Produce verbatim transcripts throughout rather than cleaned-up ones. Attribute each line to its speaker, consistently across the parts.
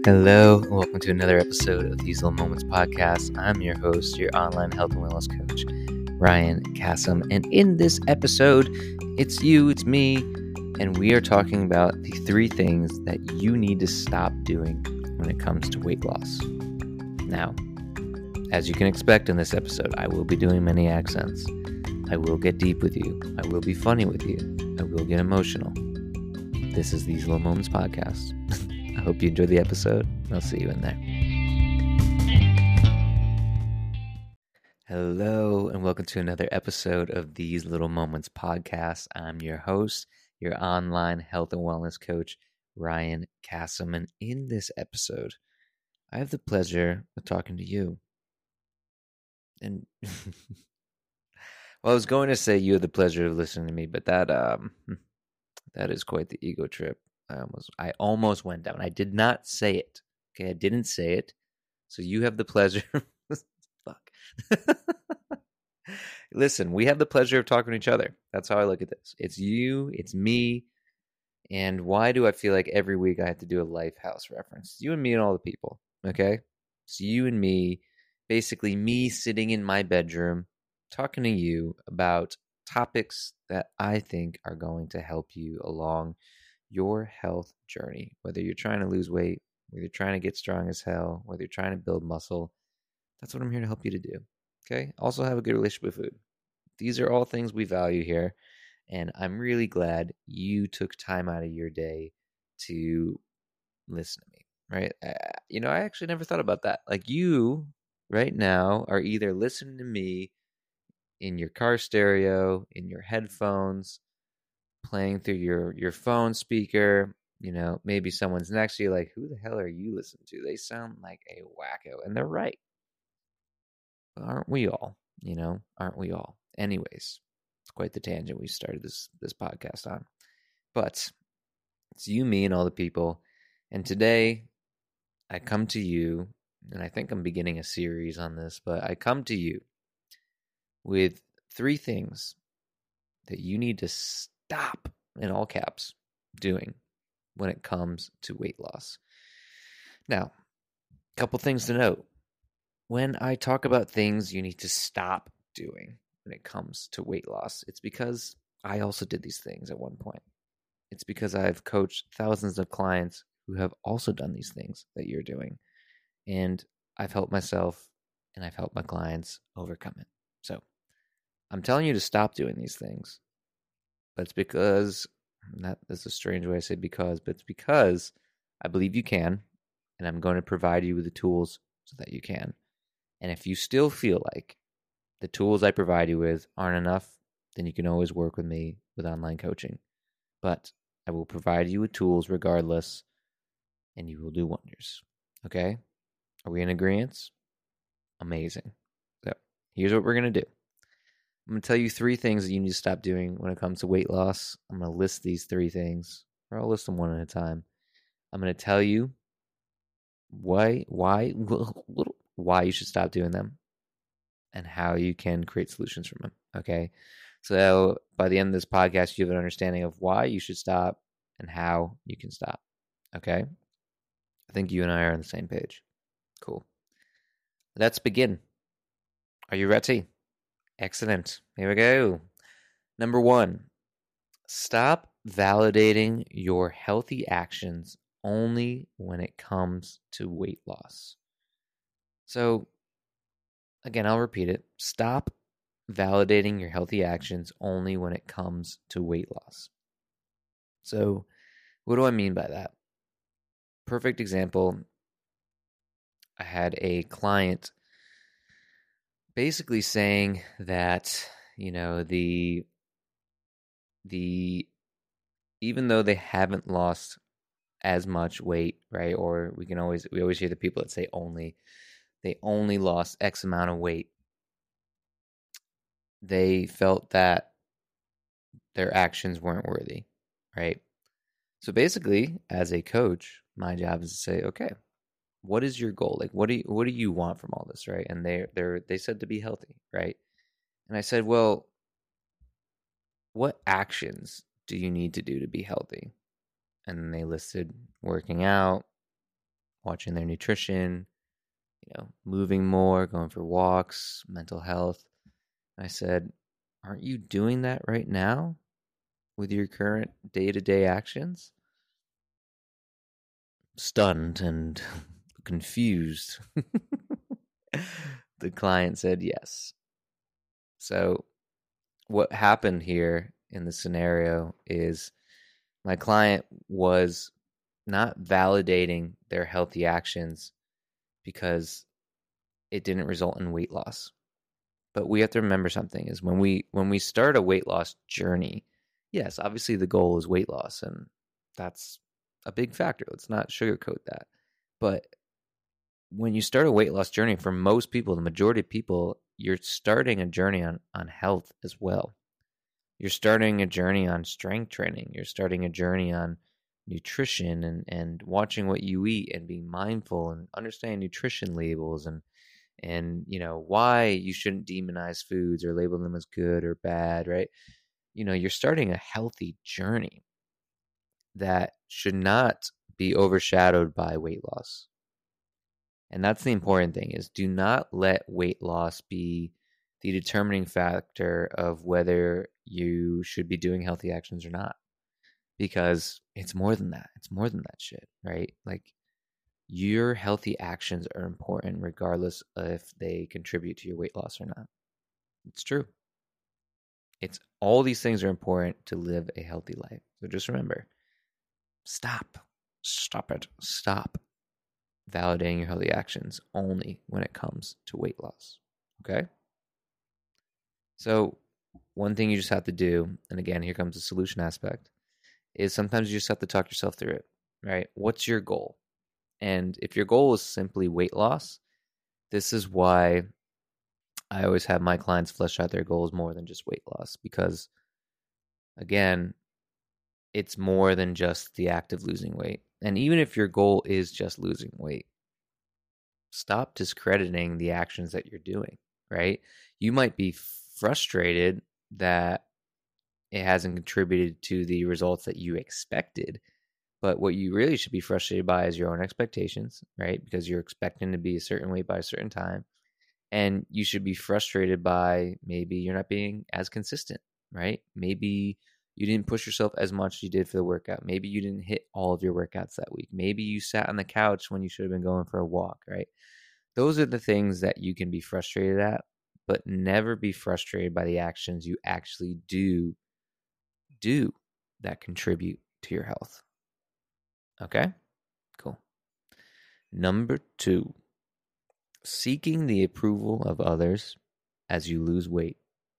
Speaker 1: Hello, and welcome to another episode of These Little Moments podcast. I'm your host, your online health and wellness coach, Ryan Kassem. And in this episode, it's you, it's me, and we are talking about the three things that you need to stop doing when it comes to weight loss. Now, as you can expect in this episode, I will be doing many accents. I will get deep with you. I will be funny with you. I will get emotional. This is These Little Moments podcast. I hope you enjoy the episode. I'll see you in there. Hello, and welcome to another episode of These Little Moments podcast. I'm your host, your online health and wellness coach, Ryan Kassem. And in this episode, I have the pleasure of talking to you. And well, I was going to say you have the pleasure of listening to me, but that um, that is quite the ego trip. I almost, I almost went down. I did not say it. Okay, I didn't say it. So you have the pleasure. Fuck. Listen, we have the pleasure of talking to each other. That's how I look at this. It's you, it's me, and why do I feel like every week I have to do a Lifehouse reference? It's you and me and all the people. Okay, it's you and me, basically me sitting in my bedroom talking to you about topics that I think are going to help you along your health journey, whether you're trying to lose weight, whether you're trying to get strong as hell, whether you're trying to build muscle. That's what I'm here to help you to do. Okay. Also have a good relationship with food. These are all things we value here. And I'm really glad you took time out of your day to listen to me, right? Uh, you know, I actually never thought about that. Like you right now are either listening to me in your car stereo, in your headphones, playing through your, your phone speaker. You know, maybe someone's next to you like, who the hell are you listening to? They sound like a wacko. And they're right. But aren't we all? You know, aren't we all? Anyways, it's quite the tangent we started this this podcast on. But it's you, me, and all the people. And today I come to you, and I think I'm beginning a series on this, but I come to you with three things that you need to stop, in all caps, doing when it comes to weight loss. Now, a couple things to note. When I talk about things you need to stop doing when it comes to weight loss, it's because I also did these things at one point. It's because I've coached thousands of clients who have also done these things that you're doing. And I've helped myself and I've helped my clients overcome it. So I'm telling you to stop doing these things. But it's because, that is a strange way I say because, but it's because I believe you can. And I'm going to provide you with the tools so that you can. And if you still feel like the tools I provide you with aren't enough, then you can always work with me with online coaching. But I will provide you with tools regardless, and you will do wonders. Okay? Are we in agreement? Amazing. So here's what we're going to do. I'm going to tell you three things that you need to stop doing when it comes to weight loss. I'm going to list these three things, or I'll list them one at a time. I'm going to tell you why, why, why you should stop doing them and how you can create solutions from them. Okay. So by the end of this podcast, you have an understanding of why you should stop and how you can stop. Okay. I think you and I are on the same page. Cool. Let's begin. Are you ready? Excellent. Here we go. Number one, stop validating your healthy actions only when it comes to weight loss. So, again, I'll repeat it. Stop validating your healthy actions only when it comes to weight loss. So, what do I mean by that? Perfect example. I had a client basically saying that, you know, the the even though they haven't lost as much weight, right? Or we can always we always hear the people that say only they only lost X amount of weight. They felt that their actions weren't worthy, right? So basically, as a coach, my job is to say, okay, what is your goal? Like, what do you, what do you want from all this, right? And they they they said to be healthy, right? And I said, well, what actions do you need to do to be healthy? And they listed working out, watching their nutrition, you know, moving more, going for walks, mental health. I said, aren't you doing that right now with your current day-to-day actions? Stunned and confused, the client said yes. So what happened here in the scenario is my client was not validating their healthy actions because it didn't result in weight loss. But we have to remember something is when we when we start a weight loss journey, yes, obviously the goal is weight loss, and that's a big factor. Let's not sugarcoat that. But when you start a weight loss journey, for most people, the majority of people, you're starting a journey on, on health as well. You're starting a journey on strength training. You're starting a journey on nutrition and, and watching what you eat and being mindful and understanding nutrition labels and and you know why you shouldn't demonize foods or label them as good or bad, right? You know, you're starting a healthy journey that should not be overshadowed by weight loss. And that's the important thing is do not let weight loss be the determining factor of whether you should be doing healthy actions or not. Because it's more than that. It's more than that shit, right? Like your healthy actions are important regardless if they contribute to your weight loss or not. It's true. It's all these things are important to live a healthy life. So just remember, stop. Stop it. Stop validating your healthy actions only when it comes to weight loss. Okay? So one thing you just have to do, and again, here comes the solution aspect, is sometimes you just have to talk yourself through it, right? What's your goal? And if your goal is simply weight loss, this is why I always have my clients flesh out their goals more than just weight loss, because again, it's more than just the act of losing weight. And even if your goal is just losing weight, stop discrediting the actions that you're doing, right? You might be frustrated that it hasn't contributed to the results that you expected. But what you really should be frustrated by is your own expectations, right? Because you're expecting to be a certain way by a certain time. And you should be frustrated by maybe you're not being as consistent, right? Maybe you didn't push yourself as much as you did for the workout. Maybe you didn't hit all of your workouts that week. Maybe you sat on the couch when you should have been going for a walk, right? Those are the things that you can be frustrated at, but never be frustrated by the actions you actually do do that contribute to your health. Okay? Cool. Number two, seeking the approval of others as you lose weight.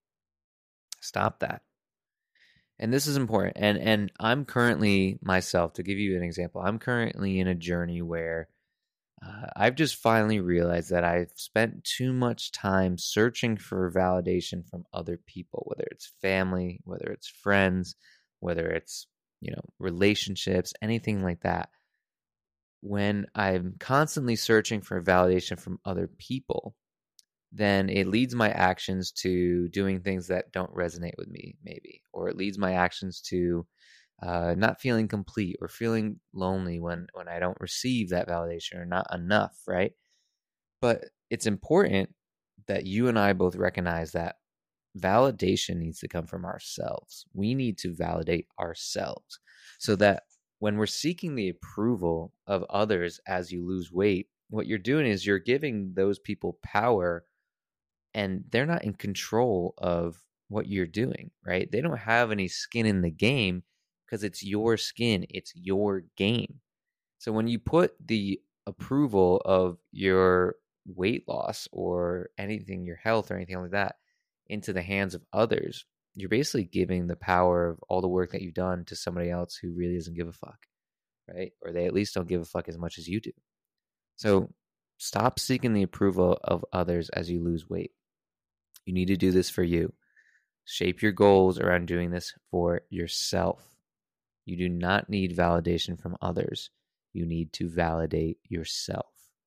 Speaker 1: Stop that. And this is important. And and I'm currently myself, to give you an example, I'm currently in a journey where uh, I've just finally realized that I've spent too much time searching for validation from other people, whether it's family, whether it's friends, whether it's, you know, relationships, anything like that. When I'm constantly searching for validation from other people, then it leads my actions to doing things that don't resonate with me, maybe, or it leads my actions to uh, not feeling complete or feeling lonely when when I don't receive that validation or not enough, right? But it's important that you and I both recognize that validation needs to come from ourselves. We need to validate ourselves so that when we're seeking the approval of others as you lose weight, what you're doing is you're giving those people power, and they're not in control of what you're doing, right? They don't have any skin in the game because it's your skin, it's your game. So when you put the approval of your weight loss or anything, your health or anything like that, into the hands of others, you're basically giving the power of all the work that you've done to somebody else who really doesn't give a fuck, right? Or they at least don't give a fuck as much as you do. So stop seeking the approval of others as you lose weight. You need to do this for you. Shape your goals around doing this for yourself. You do not need validation from others. You need to validate yourself.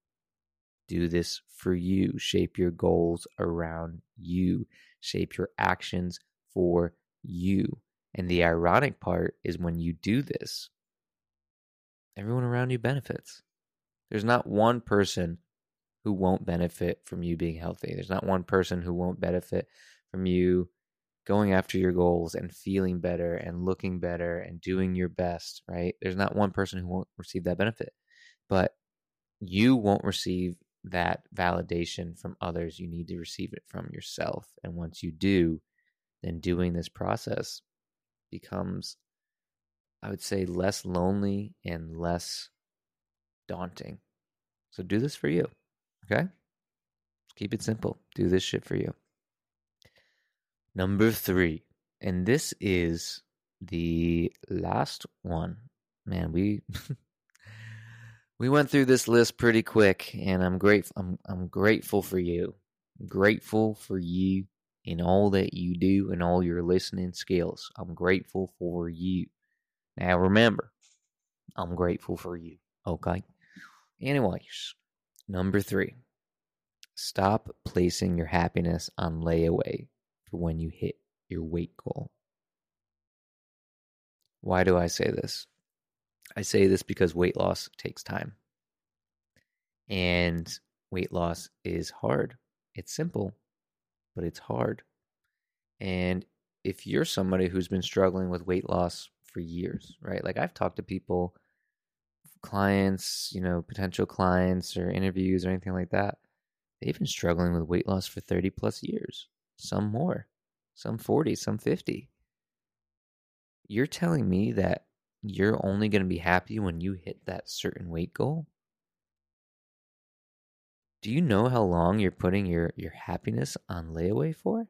Speaker 1: Do this for you. Shape your goals around you. Shape your actions for you. And the ironic part is when you do this, everyone around you benefits. There's not one person who won't benefit from you being healthy. There's not one person who won't benefit from you going after your goals and feeling better and looking better and doing your best, right? There's not one person who won't receive that benefit. But you won't receive that validation from others. You need to receive it from yourself. And once you do, then doing this process becomes, I would say, less lonely and less daunting. So do this for you, okay? Keep it simple. Do this shit for you. Number three, and this is the last one. Man, we we went through this list pretty quick, and I'm grateful. I'm I'm grateful for you. I'm grateful for you in all that you do and all your listening skills. I'm grateful for you. Now remember, I'm grateful for you. Okay. Anyways, number three, stop placing your happiness on layaway for when you hit your weight goal. Why do I say this? I say this because weight loss takes time. And weight loss is hard. It's simple, but it's hard. And if you're somebody who's been struggling with weight loss for years, right? Like I've talked to people, clients, you know, potential clients or interviews or anything like that. They've been struggling with weight loss for thirty plus years, some more, some forty, some fifty. You're telling me that you're only going to be happy when you hit that certain weight goal? Do you know how long you're putting your, your happiness on layaway for?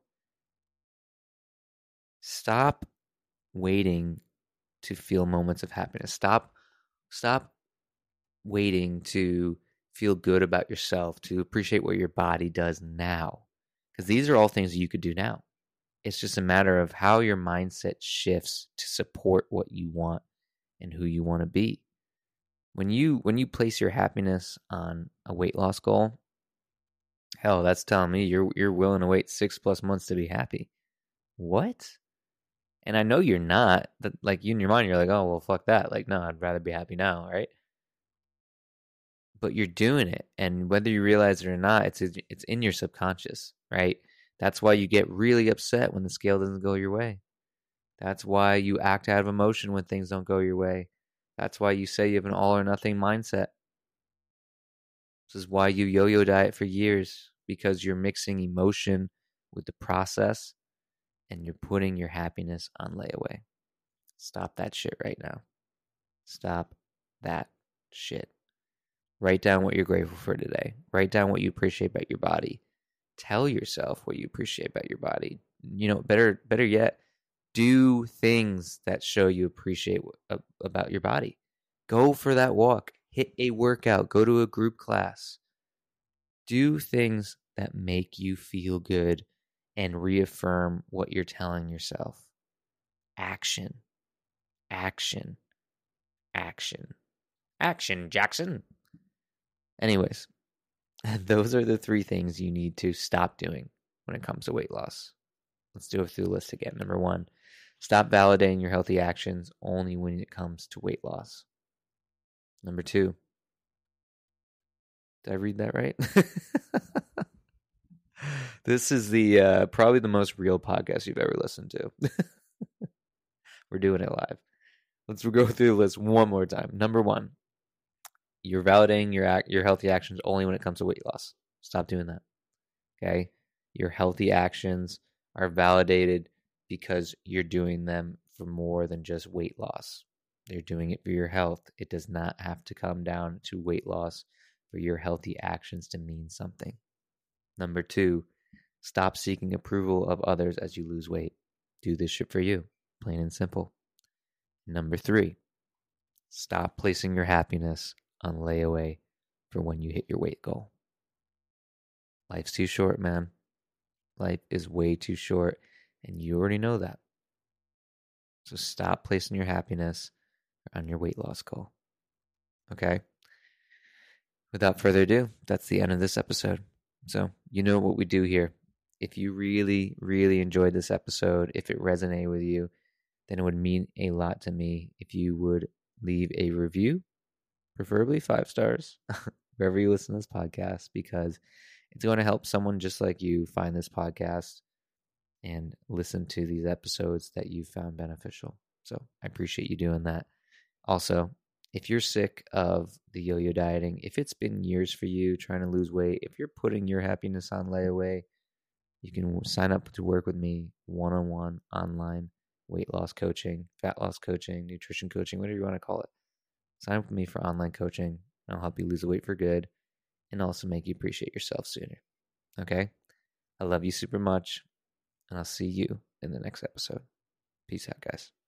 Speaker 1: Stop waiting to feel moments of happiness. Stop, stop waiting to feel good about yourself, to appreciate what your body does now. Because these are all things you could do now. It's just a matter of how your mindset shifts to support what you want and who you want to be. When you when you place your happiness on a weight loss goal, hell, that's telling me you're you're willing to wait six plus months to be happy. What? And I know you're not. That, like you in your mind, you're like, oh well, fuck that. Like, no, I'd rather be happy now, right? But you're doing it, and whether you realize it or not, it's it's in your subconscious, right? That's why you get really upset when the scale doesn't go your way. That's why you act out of emotion when things don't go your way. That's why you say you have an all or nothing mindset. This is why you yo-yo diet for years, because you're mixing emotion with the process and you're putting your happiness on layaway. Stop that shit right now. Stop that shit. Write down what you're grateful for today. Write down what you appreciate about your body. Tell yourself what you appreciate about your body. You know, better better yet, do things that show you appreciate about your body. Go for that walk. Hit a workout. Go to a group class. Do things that make you feel good and reaffirm what you're telling yourself. Action. Action. Action. Action, Jackson. Anyways, those are the three things you need to stop doing when it comes to weight loss. Let's do it through the list again. Number one, stop validating your healthy actions only when it comes to weight loss. Number two, did I read that right? This is the uh, probably the most real podcast you've ever listened to. We're doing it live. Let's go through the list one more time. Number one, you're validating your act, your healthy actions only when it comes to weight loss. Stop doing that. Okay? Your healthy actions are validated because you're doing them for more than just weight loss. You're doing it for your health. It does not have to come down to weight loss for your healthy actions to mean something. Number two, stop seeking approval of others as you lose weight. Do this shit for you, plain and simple. Number three, stop placing your happiness on layaway for when you hit your weight goal. Life's too short, man. Life is way too short, and you already know that. So stop placing your happiness on your weight loss goal. Okay? Without further ado, that's the end of this episode. So you know what we do here. If you really, really enjoyed this episode, if it resonated with you, then it would mean a lot to me if you would leave a review preferably five stars, wherever you listen to this podcast, because it's going to help someone just like you find this podcast and listen to these episodes that you found beneficial. So I appreciate you doing that. Also, if you're sick of the yo-yo dieting, if it's been years for you trying to lose weight, if you're putting your happiness on layaway, you can sign up to work with me one-on-one online weight loss coaching, fat loss coaching, nutrition coaching, whatever you want to call it. Sign up with me for online coaching. I'll help you lose the weight for good and also make you appreciate yourself sooner. Okay? I love you super much, and I'll see you in the next episode. Peace out, guys.